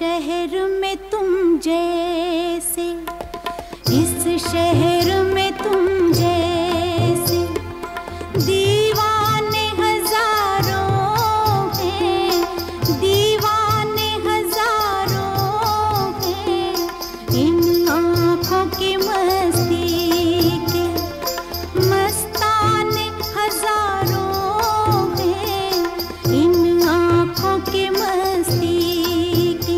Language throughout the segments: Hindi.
शहर में तुम जैसे, इस शहर में तुम जैसे दीवाने हजारों हैं, दीवाने हजारों हैं। इन आँखों की मस्ती के मस्ताने हजारों हैं, इन आँखों की मस्ती के।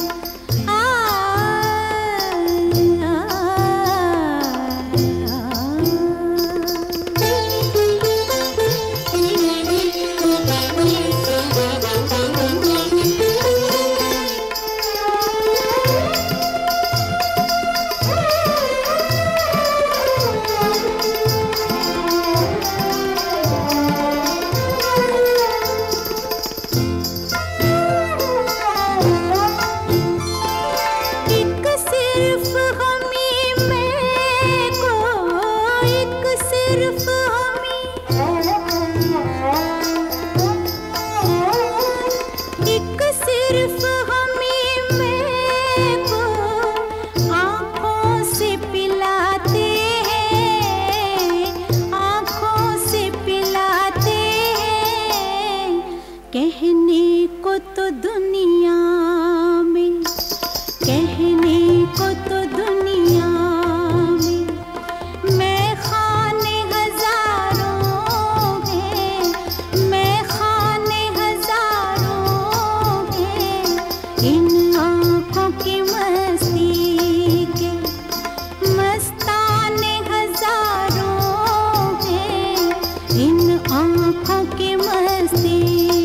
कहने को तो दुनिया में, कहने को तो दुनिया में मैं खाने हजारों हैं, मैं खाने हजारों हैं। इन आँखों की मस्ती के मस्ताने हजारों हैं, इन आँखों की मस्ती।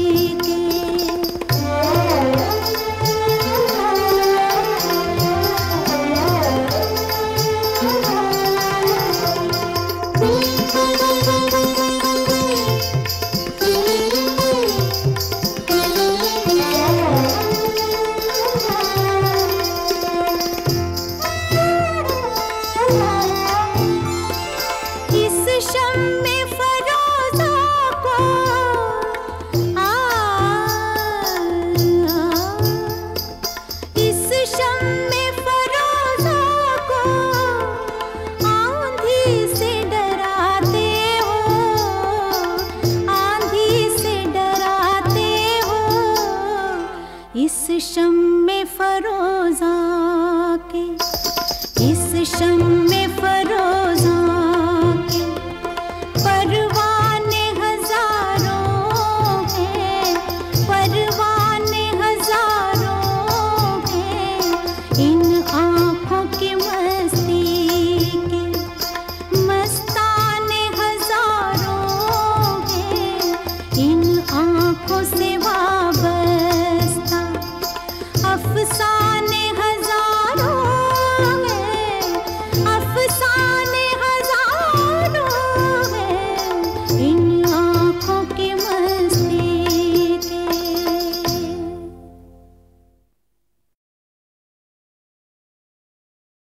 इस शम्मे फरोज़ा के, इस शम्मे फरोज़ा के परवाने हजारों हैं, परवाने हजारों हैं। इन आँखों की मस्ती के मस्ताने हजारों हैं, इन आँखों से वाबस्ता